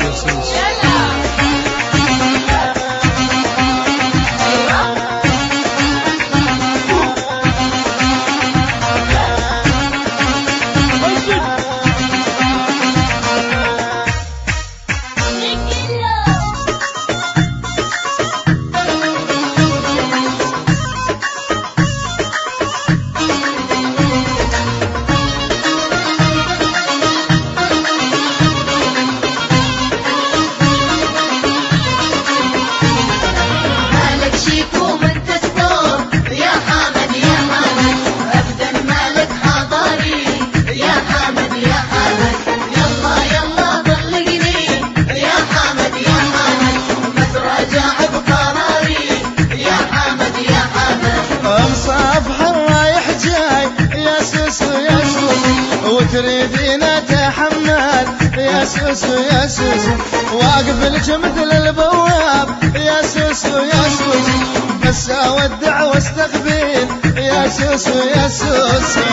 سوسو. تريدين اتحمل يا سوسو يا سوسو، واقبلك مثل البواب يا سوسو يا سوسو، بس اودع واستقبل يا سوسو يا سوسو.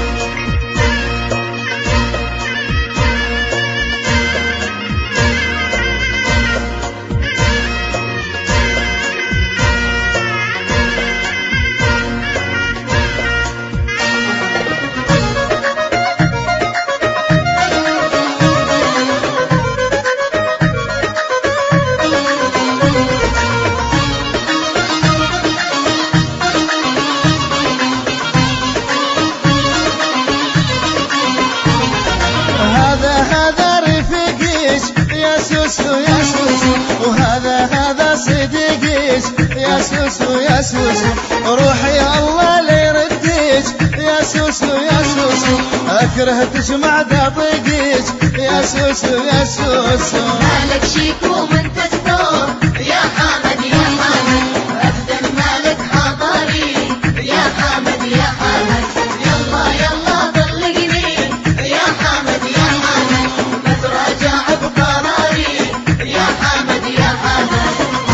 هذا رفيقيش يا سوسو يا سوسو، وهذا صديقيش يا سوسو يا سوسو، روحي الله لا يرديش يا سوسو يا سوسو، اكرهتش ما اطيقيش يا سوسو يا سوسو. مالك شيك وانت الثور يا حامد يا حامد، ابدا مالك حضاري يا حامد يا حامد، يلا يلا طلقني يا حامد يا حامد، ما تراجع بقراري يا حامد يا حامد.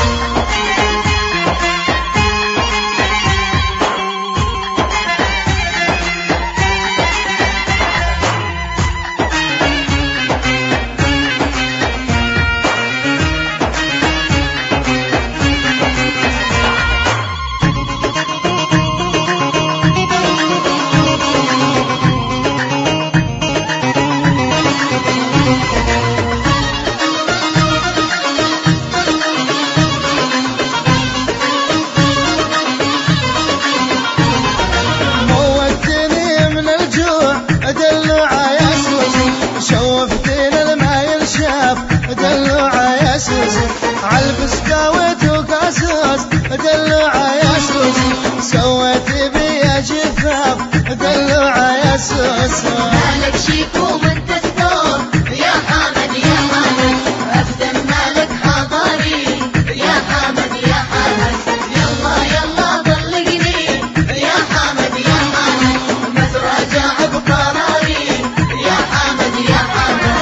عالبسكاويت وقاسوس دلوعة يا سوسو، سويتي بيا جفاف دلوعة يا سوسو. مالك شيك وانت الثور يا حامد يا حامد، ابدا مالك حضاري يا حامد يا حامد، يلا يلا طلقني يا حامد يا حامد، ما تراجع بقراري يا حامد يا حامد.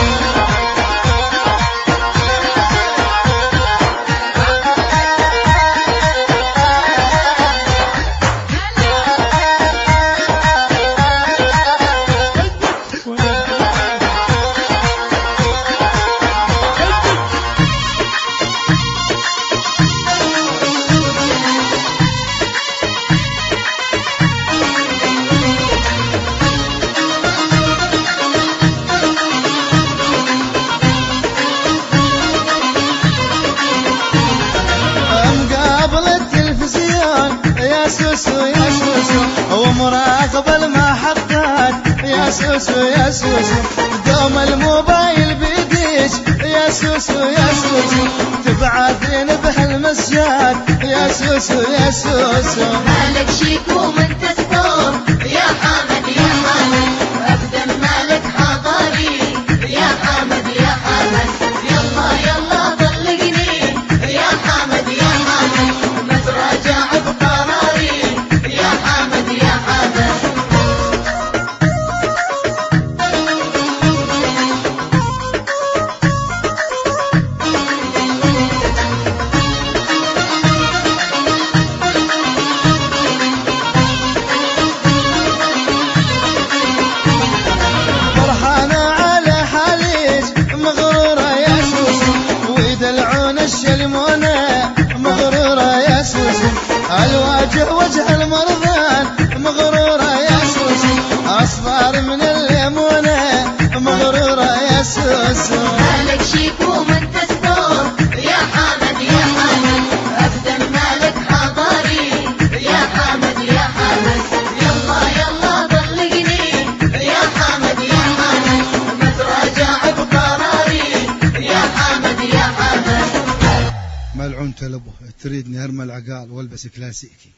يا سوسو يا سوسو، ومراقب المحطات يا سوسو يا سوسو، دوم الموبايل بيديش يا سوسو يا سوسو، تبعثين بهالمسجات يا سوسو يا سوسو. مالك شيك وانت الثور يا حامد يا حامد، ابدا مالك حضاري يا حامد يا حامد، يلا يلا طلقني يا حامد يا حامد، ما تراجع بقراري يا حامد يا حامد. وش المونة مغرورة يا سوسو، الواجه وجه المرضان مغرورة يا سوسو، أصفار من الليمونة مغرورة يا سوسو. مالك شيك ومن تستور يا حامد يا حامد، أقدم مالك حضاري يا حامد يا حامد، يلا يلا طلقني يا حامد يا حامد، ما تراجع بقراري يا حامد يا حامد. ملعون تلبه تريدني ارمى العقال والبس كلاسيكي.